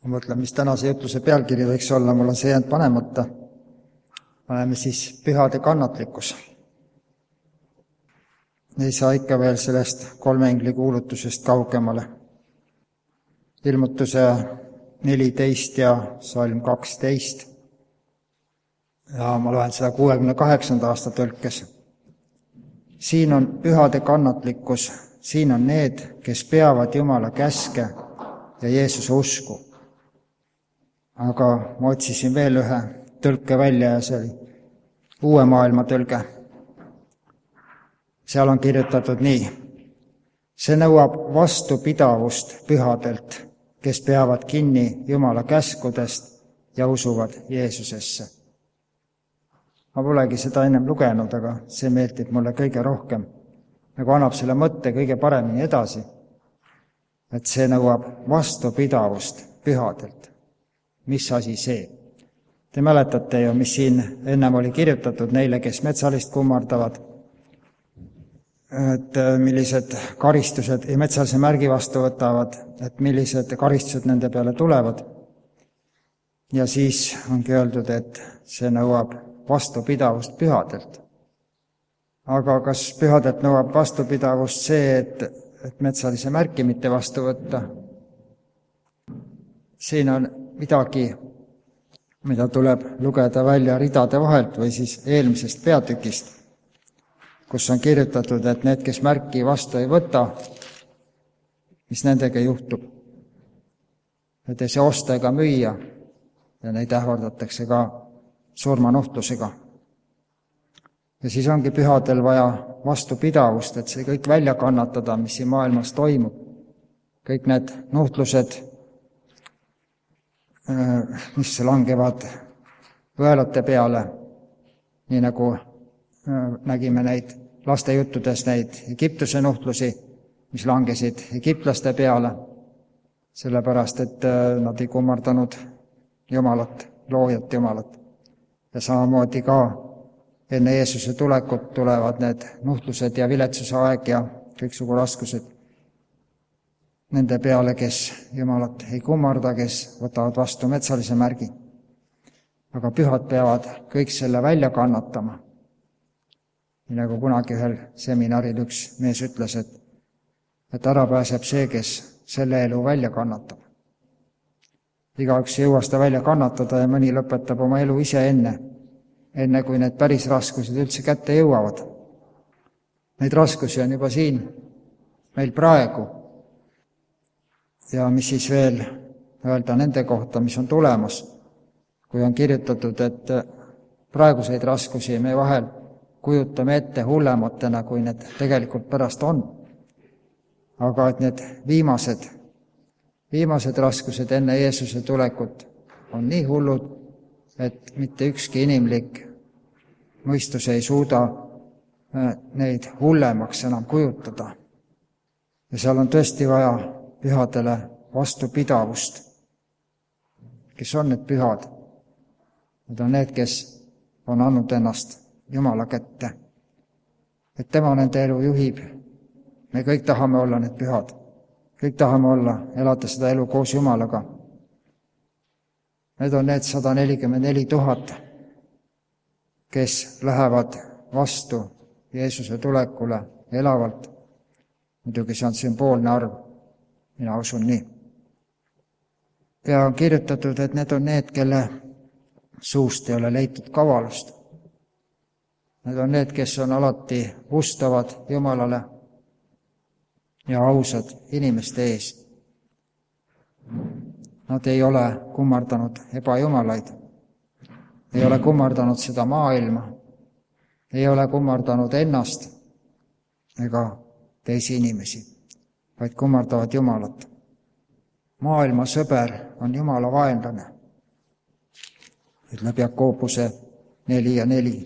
Ma mõtlen, mis tänase jutluse pealkiri võiks olla, mul on see jäänud panemata. Paneme siis pühade kannatlikkus. Ei saa ikka veel sellest 3 engli kuulutusest kaugemale. Ilmutuse 14 ja salm 12. Ja ma loen seda 68. aasta tõlkes. Siin on pühade kannatlikkus, siin on need, kes peavad Jumala käske ja Jeesuse usku. Aga ma otsisin veel ühe tõlke välja ja see oli Uue maailma tõlge. Seal on kirjutatud nii. See nõuab vastupidavust pühadelt, kes peavad kinni Jumala käskudest ja usuvad Jeesusesse. Ma polegi seda ennem lugenud, aga see meeldib mulle kõige rohkem. Nagu annab selle mõtte kõige paremini edasi, et see nõuab vastupidavust pühadelt. Mis asi see? Te mäletate ju, mis siin ennem oli kirjutatud neile, kes metsalist kummardavad, et millised karistused ja metsalise märgi vastu võtavad, et millised karistused nende peale tulevad. Ja siis ongi öeldud, et see nõuab vastupidavust pühadelt. Aga kas pühadelt nõuab vastupidavust see, et metsalise märki mitte vastu võtta? Siin on midagi, mida tuleb lugeda välja ridade vahelt või siis eelmisest peatükist, kus on kirjutatud, et need, kes märki vastu ei võta, mis nendega juhtub. Et ei saa osta ega müüa ja neid ähvardatakse ka surmanuhtlusega. Ja siis ongi pühadel vaja vastupidavust, et see kõik välja kannatada, mis siin maailmas toimub. Kõik need nuhtlused, mis langevad võelate peale, nii nagu nägime neid lastejuttudes neid Egiptuse nuhtlusi, mis langesid egiptlaste peale, sellepärast, et nad ei kummardanud Jumalat, loojat Jumalat. Ja samamoodi ka enne Jeesuse tulekut tulevad need nuhtlused ja viletsuse aeg ja kõiksugu raskused nende peale, kes Jumalat ei kummarda, kes võtavad vastu metsalise märgi. Aga pühad peavad kõik selle välja kannatama. Nii nagu kunagi ühel seminaril üks mees ütles, et ära pääseb see, kes selle elu välja kannatab. Igaüks ei jõua seda välja kannatada ja mõni lõpetab oma elu ise enne kui need päris raskused üldse kätte jõuavad. Neid raskusi on juba siin meil praegu. Ja mis siis veel öelda nende kohta, mis on tulemas, kui on kirjutatud, et praeguseid raskusi me vahel kujutame ette hullematena, kui need tegelikult pärast on. Aga et need viimased raskused enne Jeesuse tulekut on nii hullud, et mitte ükski inimlik mõistus ei suuda neid hullemaks enam kujutada. Ja seal on tõesti vaja pühadele vastupidavust. Kes on need pühad? Need on need, kes on andnud ennast Jumala kätte. Et tema nende elu juhib. Me kõik tahame olla need pühad. Kõik tahame elada seda elu koos Jumalaga. Need on need 144 000, kes lähevad vastu Jeesuse tulekule elavalt. Muidugi see on sümboolne arv. Mina usun nii. Ja on kirjutatud, et need on need, kelle suust ei ole leitud kavalust. Need on need, kes on alati ustavad Jumalale ja ausad inimeste ees. Nad ei ole kummardanud ebajumalaid, ei ole kummardanud seda maailma, ei ole kummardanud ennast ega teisi inimesi, vaid kummardavad Jumalat. Maailma sõber on Jumala vaenlane, ütleb Jakobuse 4:4.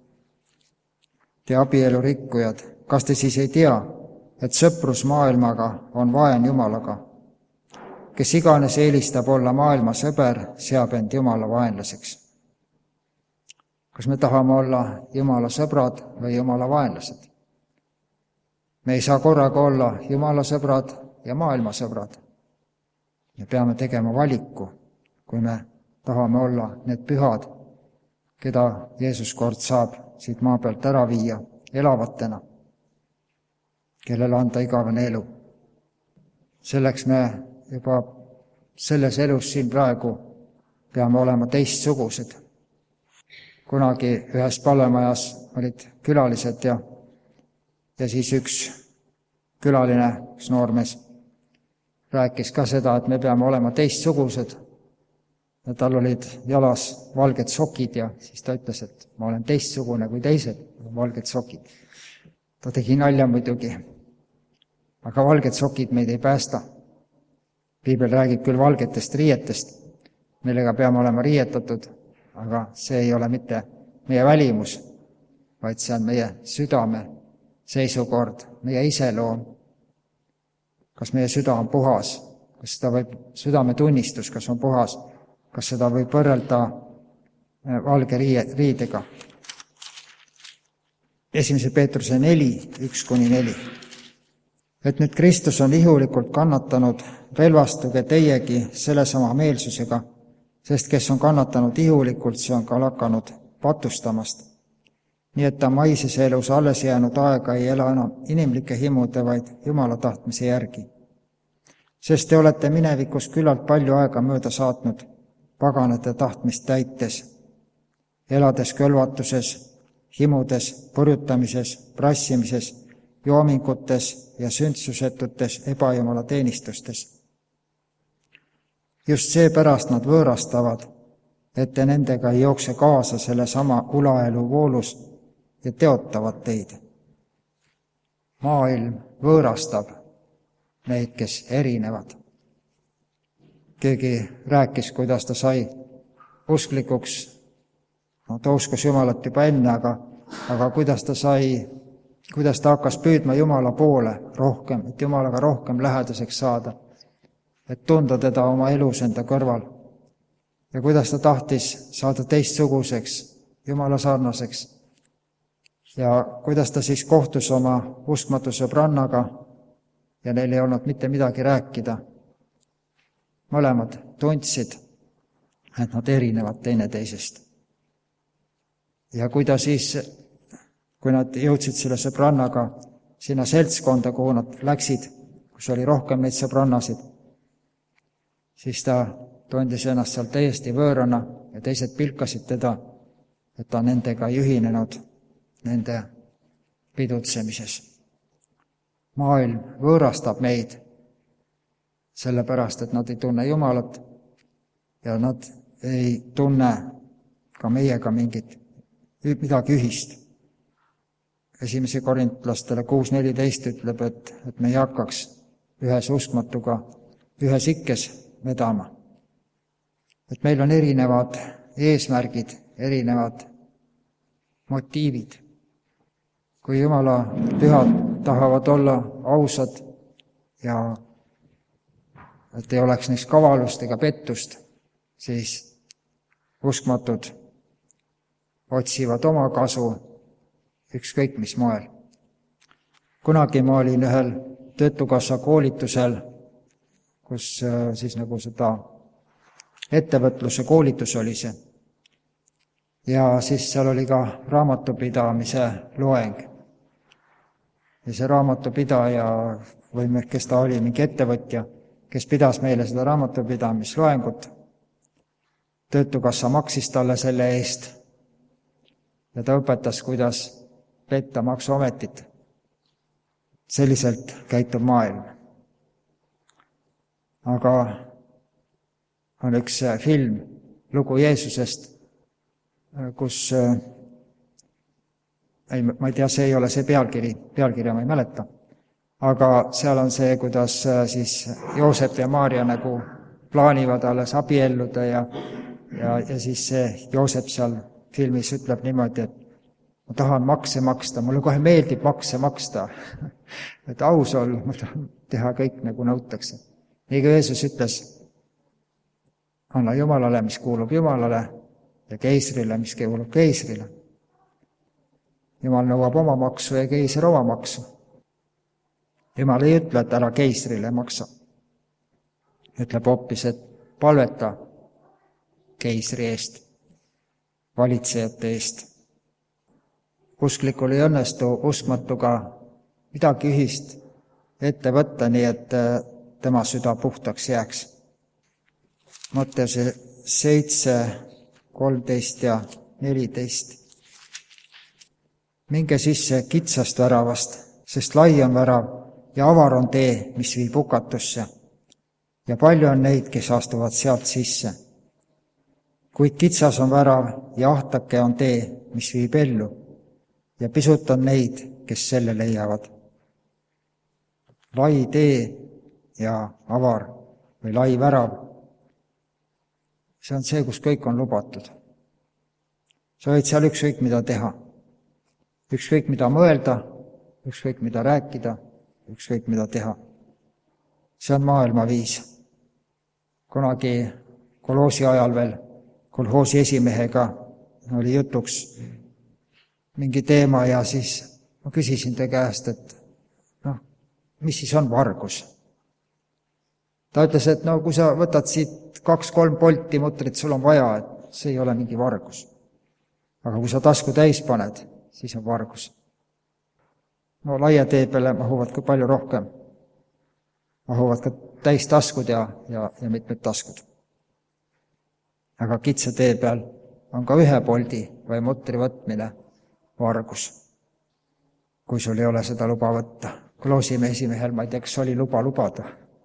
Te abielurikkujad, kas te siis ei tea, et sõprus maailmaga on vaen Jumalaga? Kes iganes eelistab olla maailma sõber, seab end Jumala vaenlaseks. Kas me tahame olla Jumala sõbrad või Jumala vaenlased? Me ei saa korraga olla Jumala sõbrad ja maailma sõbrad. Me peame tegema valiku, kui me tahame olla need pühad, keda Jeesus kord saab siit maa pealt ära viia elavatena, kellele anda igavene elu. Selleks me juba selles elus siin praegu peame olema teistsugused. Kunagi ühes palvemajas olid külalised ja siis üks külaline, üks noormees, rääkis ka seda, et me peame olema teistsugused. Ja tal olid jalas valged sokid ja siis ta ütles, et ma olen teistsugune kui teised valged sokid. Ta tegi nalja muidugi, aga valged sokid meid ei päästa. Piibel räägib küll valgetest riietest, millega peame olema riietatud, aga see ei ole mitte meie välimus, vaid see on meie südame seisukord, meie iseloom. Kas meie süda on puhas, kas seda võib, südametunnistus, kas on puhas, kas seda võib võrrelda valge riidega. 1. Peetruse 4, 1-4. Et nüüd Kristus on ihulikult kannatanud, relvastuge teiegi sellesama meelsusega, sest kes on kannatanud ihulikult, see on ka lakanud patustamast. Nii et ta maises elus alles jäänud aega ei ela enam inimlike himude, vaid Jumala tahtmise järgi. Sest te olete minevikus küllalt palju aega mööda saatnud, paganate tahtmist täites, elades kõlvatuses, himudes, purjutamises, prassimises, joomingutes ja sündsusetutes ebajumala teenistustes. Just seepärast nad võõrastavad, et te nendega ei jookse kaasa sellesama ulaelu voolus ja teotavad teid. Maailm võõrastab neid, kes erinevad. Keegi rääkis, kuidas ta sai usklikuks. Ta uskus Jumalat juba enne, aga kuidas ta hakkas püüdma Jumala poole rohkem, et Jumalaga rohkem lähedaseks saada, et tunda teda oma elus enda kõrval. Ja kuidas ta tahtis saada teistsuguseks, Jumala sarnaseks. Ja kuidas ta siis kohtus oma uskmatu sõbrannaga ja neil ei olnud mitte midagi rääkida. Mõlemad tundsid, et nad erinevad teineteisest. Ja kui nad jõudsid selle sõbrannaga sinna seltskonda, kuhu nad läksid, kus oli rohkem neid sõbrannasid, siis ta tundis ennast seal täiesti võõrana ja teised pilkasid teda, et ta nendega ei ühinenud nende pidutsemises. Maailm võõrastab meid sellepärast, et nad ei tunne Jumalat ja nad ei tunne ka meiega midagi ühist. 1. Korintlastele 6.14 ütleb, et me ei hakkaks ühes uskmatuga ühes ikkes vedama. Et meil on erinevad eesmärgid, erinevad motiivid. Kui Jumala pühad tahavad olla ausad ja et ei oleks neist kavalust ega pettust, siis uskmatud otsivad oma kasu ükskõik mis moel. Kunagi ma olin ühel töötukassa koolitusel, kus siis nagu seda ettevõtluse koolitus oli see. Ja siis seal oli ka raamatupidamise loeng. Ja see raamatupidaja või kes ta oli, mingi ettevõtja, kes pidas meile seda raamatupidamisloengut. Töötukassa maksis talle selle eest ja ta õpetas, kuidas petta maksuametit. Selliselt käitub maailm. Aga on üks film, lugu Jeesusest, kus, ma ei tea, see ei ole see pealkirja ma ei mäleta, aga seal on see, kuidas siis Joosep ja Maaria nagu plaanivad alles abielluda ja siis see Joosep seal filmis ütleb niimoodi, et ma tahan makse maksta, mulle kohe meeldib makse maksta, et aus olla, ma tahan teha kõik nagu nõutakse. Nii kui Jeesus ütles, anna Jumalale, mis kuulub Jumalale ja keisrile, mis kuulub keisrile. Jumal nõuab oma maksu ja keiser oma maksu. Jumal ei ütle, et ära keisrile maksa. ütleb hoopis, et palveta keisri eest, valitsejate eest. Usklikul ei õnnestu uskmatuga midagi ühist ette võtta, nii et tema süda puhtaks jääks. Matteuse 7, 13 ja 14. Minge sisse kitsast väravast, sest lai on värav ja avar on tee, mis viib hukatusse. Ja palju on neid, kes astuvad sealt sisse. Kuid kitsas on värav ja ahtake on tee, mis viib ellu. Ja pisut on neid, kes selle leiavad. Lai tee ja avar või lai värav, see on see, kus kõik on lubatud. Sa võid seal ükskõik mida teha, ükskõik mida mõelda, ükskõik mida rääkida, ükskõik mida teha. See on maailmaviis. Kunagi kolhoosi ajal veel kolhoosi esimehega oli jutuks mingi teema ja siis ma küsisin ta käest, et mis siis on vargus? Ta ütles, et kui sa võtad siit 2-3 polti mutrit, sul on vaja, et see ei ole mingi vargus. Aga kui sa tasku täis paned, siis on vargus. Laia tee peale mahuvad ka palju rohkem. Mahuvad ka täistaskud ja mitmed taskud. Aga kitsa tee peal on ka ühe poldi või mutri võtmine vargus, kui sul ei ole seda luba võtta. Kolhoosimehe esimehel, ma ei tea, kas oli luba lubada.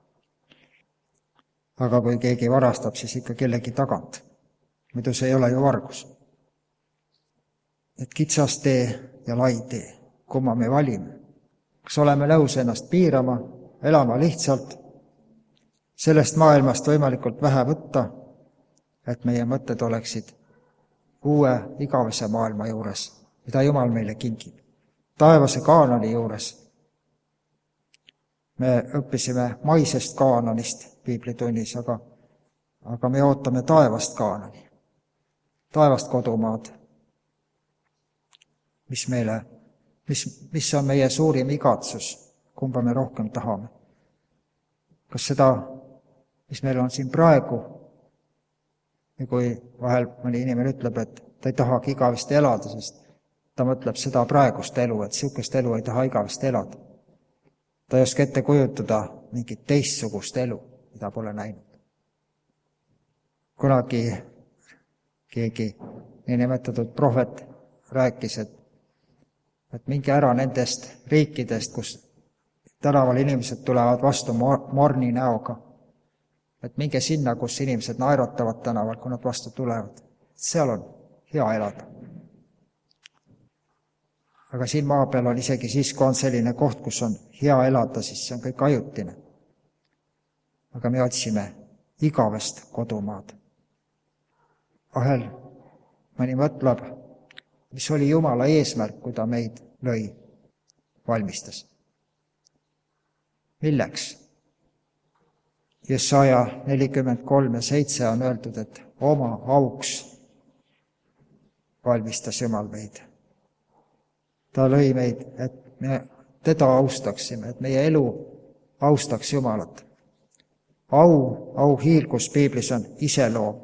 Aga kui keegi varastab, siis ikka kellegi tagant. Muidu see ei ole ju vargus. Et kitsas tee ja lai tee, kumma me valime. Kas oleme nõus ennast piirama, elama lihtsalt, sellest maailmast võimalikult vähe võtta, et meie mõtted oleksid uue igavese maailma juures, mida Jumal meile kingib. Taevase Kaanani juures. Me õppisime maisest Kaananist piiblitunnis, aga me ootame taevast Kaanani, taevast kodumaad, mis on meie suurim igatsus, kumba me rohkem tahame. Kas seda, mis meil on siin praegu, ja kui vahel mõni inimene ütleb, et ta ei tahagi igavesti elada, sest ta mõtleb seda praegust elu, et niisugust elu ei taha igavesti elada. Ta ei oska ette kujutada mingit teistsugust elu, mida pole näinud. Kunagi keegi niinimetatud prohvet rääkis, et minge ära nendest riikidest, kus tänaval inimesed tulevad vastu morni näoga. Et minge sinna, kus inimesed naeratavad tänaval, kui nad vastu tulevad. Seal on hea elada. Aga siin maa peal on isegi siis, kui on selline koht, kus on hea elada, siis see on kõik ajutine. Aga me otsime igavest kodumaad. Vahel mõni mõtleb, mis oli Jumala eesmärk, kui ta meid lõi, valmistas. Milleks? Jesaja 43:7 on öeldud, et oma auks valmistas Jumal meid. Ta lõi meid, et me teda austaksime, et meie elu austaks Jumalat. Au hiilgus piiblis on iseloom.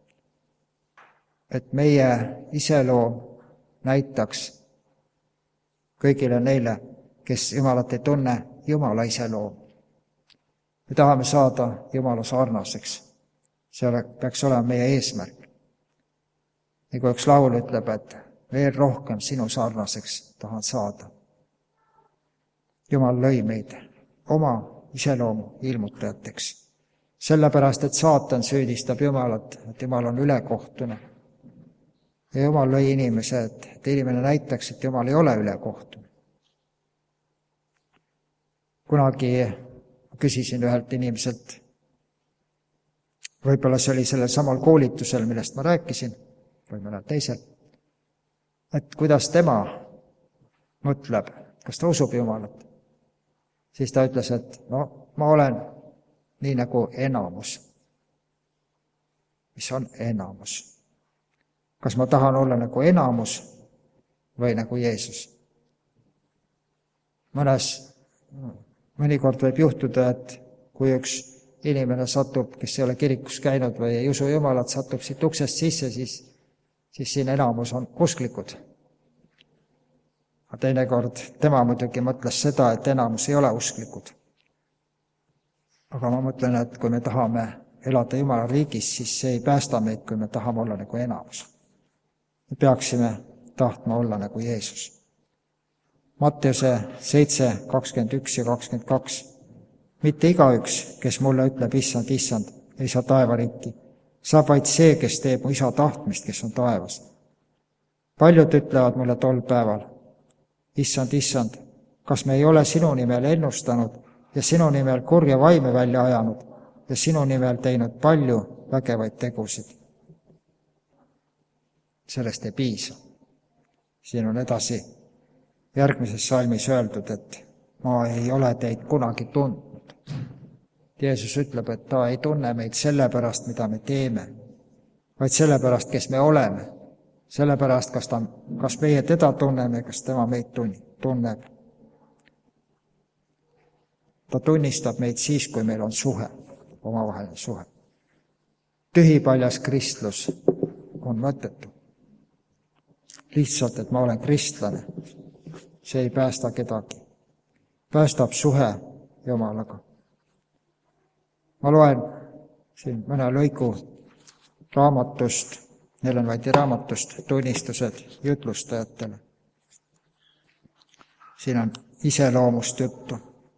Et meie iseloom näitaks kõigile neile, kes Jumalat ei tunne, Jumala iseloom. Me tahame saada Jumala sarnaseks. See peaks olema meie eesmärk. Ja kui üks laul ütleb, et veel rohkem sinu sarnaseks tahan saada. Jumal lõi meid oma iseloomu ilmutajateks. Sellepärast, et saatan süüdistab Jumalat, et Jumal on ülekohtune. Ja Jumal lõi inimese, et inimene näitaks, et Jumal ei ole ülekohtune. Kunagi küsisin ühelt inimeselt, võib-olla see oli sellel samal koolitusel, millest ma rääkisin, või mõnel teisel, et kuidas tema mõtleb, kas ta usub Jumalat. Siis ta ütles, et ma olen nii nagu enamus. Mis on enamus? Kas ma tahan olla nagu enamus või nagu Jeesus? Mõnikord võib juhtuda, et kui üks inimene satub, kes ei ole kirikus käinud või ei usu Jumalat, satub siit uksest sisse, siis siin enamus on usklikud. Aga teinekord tema muidugi mõtles seda, et enamus ei ole usklikud. Aga ma mõtlen, et kui me tahame elada Jumala riigis, siis see ei päästa meid, kui me tahame olla nagu enamus. Me peaksime tahtma olla nagu Jeesus. Matteuse 7, 21 ja 22. Mitte igaüks, kes mulle ütleb, issand, issand, ei saa taevariiki. Saab vaid see, kes teeb mu isa tahtmist, kes on taevas. Paljud ütlevad mulle tol päeval, issand, issand, kas me ei ole sinu nimel ennustanud ja sinu nimel kurja vaime välja ajanud ja sinu nimel teinud palju vägevaid tegusid. Sellest ei piisa. Siin on edasi järgmises salmis öeldud, et ma ei ole teid kunagi tundnud. Jeesus ütleb, et ta ei tunne meid sellepärast, mida me teeme, vaid sellepärast, kes me oleme. Sellepärast, kas meie teda tunneme, kas tema meid tunneb. Ta tunnistab meid siis, kui meil on suhe, omavaheline suhe. Tühipaljas kristlus on mõttetu. Lihtsalt, et ma olen kristlane, see ei päästa kedagi. Päästab suhe Jumalaga. Ma loen siin mõne lõigu raamatust, Ellen White'i raamatust, Tunnistused jutlustajatele. Siin on iseloomust juttu.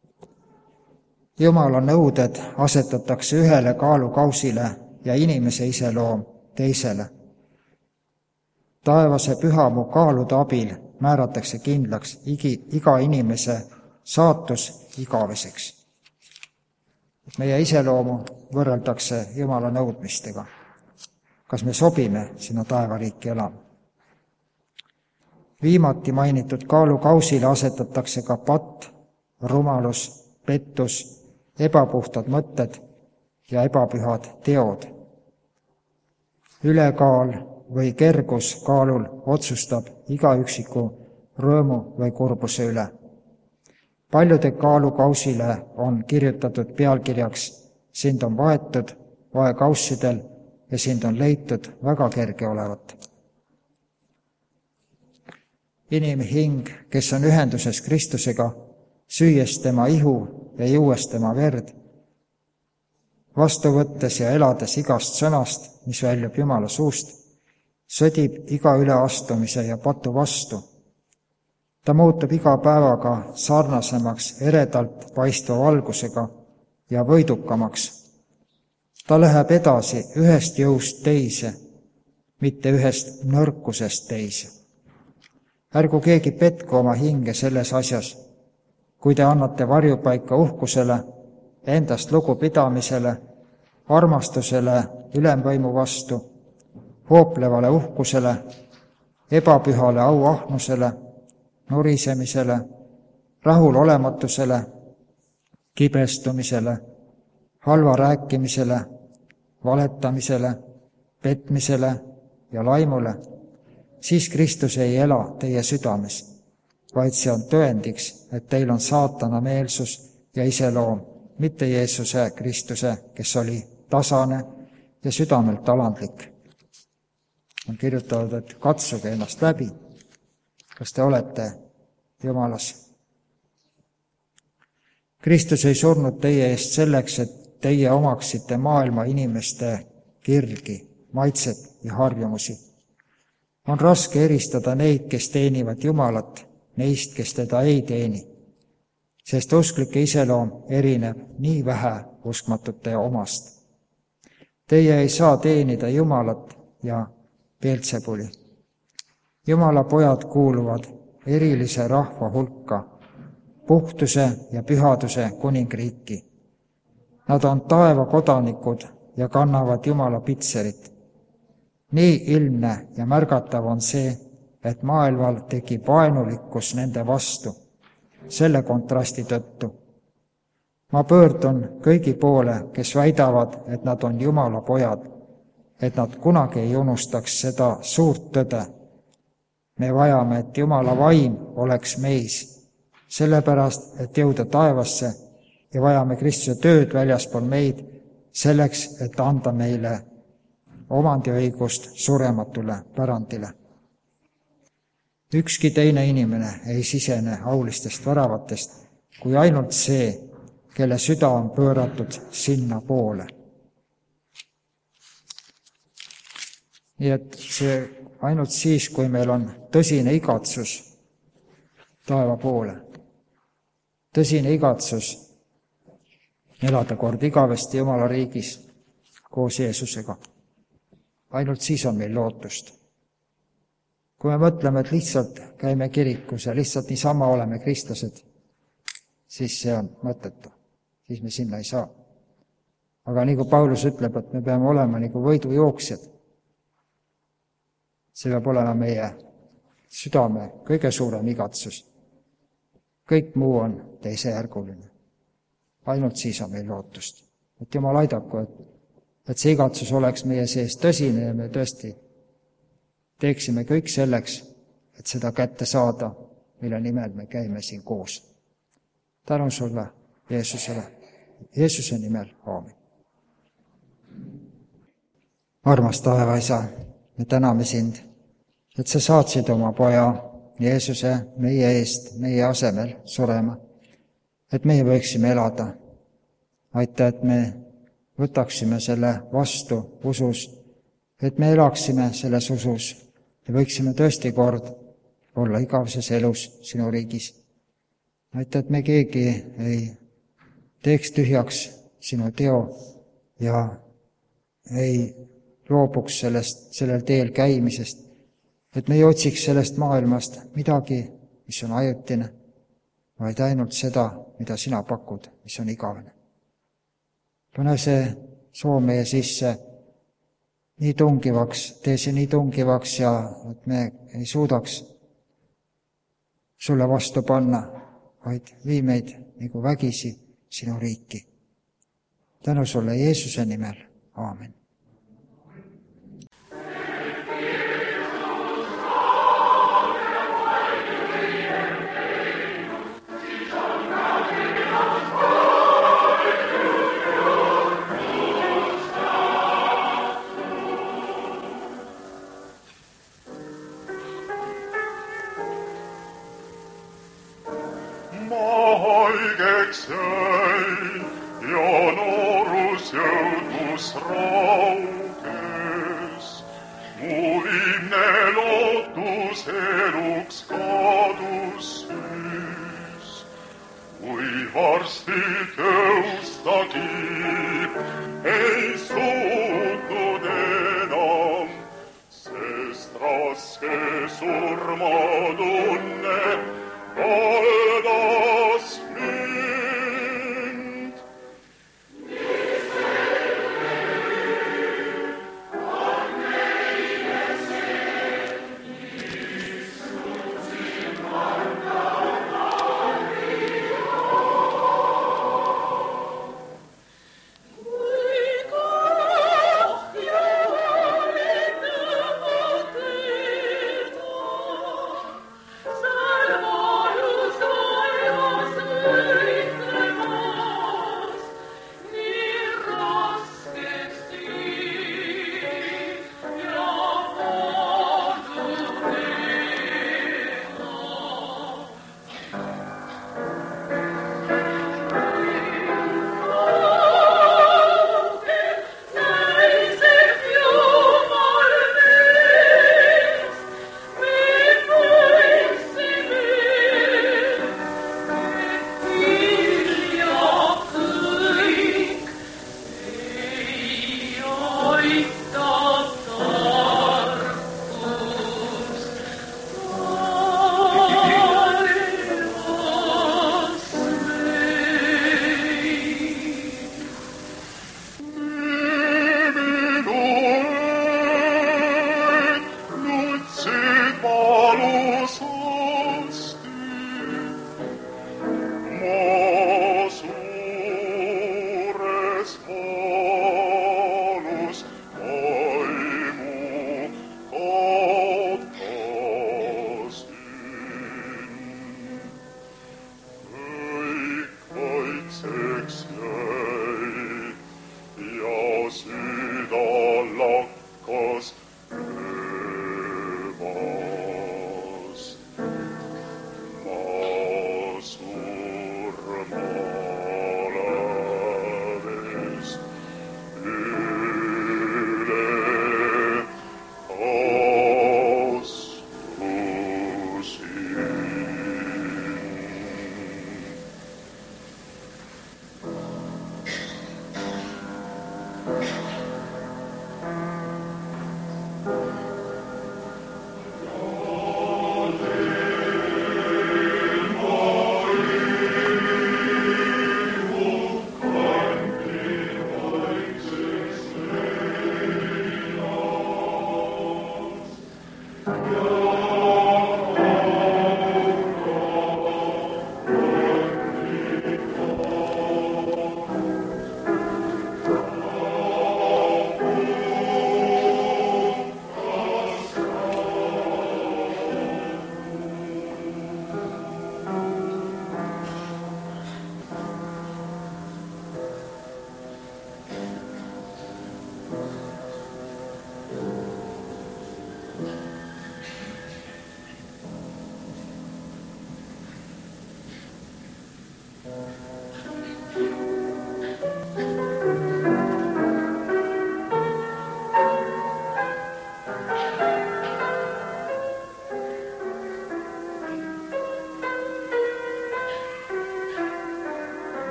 Jumala nõuded asetatakse ühele kaalukausile ja inimese iseloom teisele. Taevase pühamu kaalude abil määratakse kindlaks iga inimese saatus igaveseks. Meie iseloomu võrreldakse Jumala nõudmistega. Kas me sobime sinna taevariiki elama? Viimati mainitud kaalukausile asetatakse ka patt, rumalus, pettus, ebapuhtad mõtted ja ebapühad teod. Ülekaal või kergus kaalul otsustab iga üksiku rõõmu või kurbuse üle. Paljude kaalukausile on kirjutatud pealkirjaks sind on vaetud vaekaussidel ja sind on leitud väga kerge olevat. Inimhing, kes on ühenduses Kristusega, süües tema ihu ja juues tema verd, vastu võttes ja elades igast sõnast, mis väljub Jumala suust, sõdib iga üleastumise ja patu vastu. Ta muutub iga päevaga sarnasemaks eredalt paistva valgusega ja võidukamaks. Ta läheb edasi ühest jõust teise, mitte ühest nõrkusest teise. Ärgu keegi petku oma hinge selles asjas, kui te annate varjupaika uhkusele, endast lugupidamisele, armastusele ülemvõimu vastu, hooplevale uhkusele, ebapühale auahnusele, nurisemisele, rahulolematusele, kibestumisele, halva rääkimisele, valetamisele, petmisele ja laimule, siis Kristus ei ela teie südames, vaid see on tõendiks, et teil on saatana meelsus ja iseloom, mitte Jeesuse Kristuse, kes oli tasane ja südamelt alandlik. On kirjutatud, et katsuge ennast läbi, kas te olete Jumalas. Kristus ei surnud teie eest selleks, et teie omaksite maailma inimeste kirgi, maitset ja harjumusi. On raske eristada neid, kes teenivad Jumalat, neist, kes teda ei teeni, sest usklike iseloom erineb nii vähe uskmatute omast. Teie ei saa teenida Jumalat ja Beelzebuli. Jumala pojad kuuluvad erilise rahva hulka, puhtuse ja pühaduse kuningriiki. Nad on taeva kodanikud ja kannavad Jumala pitserit. Nii ilmne ja märgatav on see, et maailmal tekib vaenulikkus nende vastu, selle kontrasti tõttu. Ma pöördun kõigi poole, kes väidavad, et nad on Jumala pojad, et nad kunagi ei unustaks seda suurt tõde. Me vajame, et Jumala vaim oleks meis, sellepärast, et jõuda taevasse, ja vajame Kristuse tööd väljaspool meid selleks, et anda meile omandiõigust surematule pärandile. Ükski teine inimene ei sisene aulistest väravatest kui ainult see, kelle süda on pööratud sinna poole. Nii et see ainult siis, kui meil on tõsine igatsus taeva poole, tõsine igatsus elada kord igavesti Jumala riigis koos Jeesusega. Ainult siis on meil lootust. Kui me mõtleme, et lihtsalt käime kirikus ja lihtsalt niisama oleme kristlased, siis see on mõttetu. Siis me sinna ei saa. Aga nii kui Paulus ütleb, et me peame olema nagu võidujooksjad, see peab olema meie südame kõige suurem igatsus. Kõik muu on teisejärguline. Ainult siis on meil lootust. Et Jumal aidaku, et see igatsus oleks meie sees tõsine ja me tõesti teeksime kõik selleks, et seda kätte saada, mille nimel me käime siin koos. Tänu sulle, Jeesusele, Jeesuse nimel, aamen. Armas taevaisa, me täname sind, et sa saatsid oma poja Jeesuse meie eest, meie asemel surema, et meie võiksime elada. Aita, et me võtaksime selle vastu usus, et me elaksime selles usus ja võiksime tõesti kord olla igaveses elus sinu riigis. Aita, et me keegi ei teeks tühjaks sinu teo ja ei loobuks sellel teel käimisest, et me ei otsiks sellest maailmast midagi, mis on ajutine, vaid ainult seda, mida sina pakud, mis on igavene. Pane see soov meie sisse nii tungivaks, tee see nii tungivaks ja et me ei suudaks sulle vastu panna, vaid vii meid nagu vägisi sinu riiki. Tänu sulle Jeesuse nimel, aamen.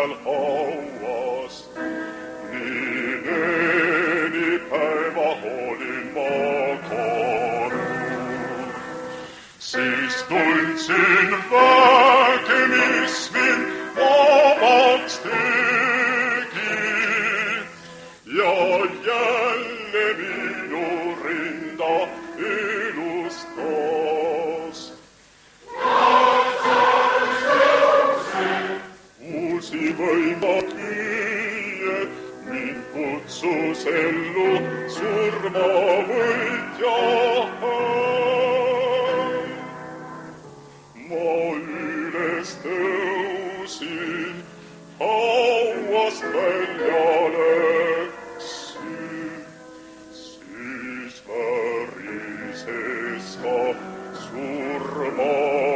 seal hauas. Nii neenipäeva olin maganud. Siis tundsin väge, mis mind vabaks tegi ja jälle minu rinda elustas. Uusi võimad hüüed mind kutsus ellu surmavõitja hääl. Ma üles tõusin, hauast välja läksin, siis värises ka surma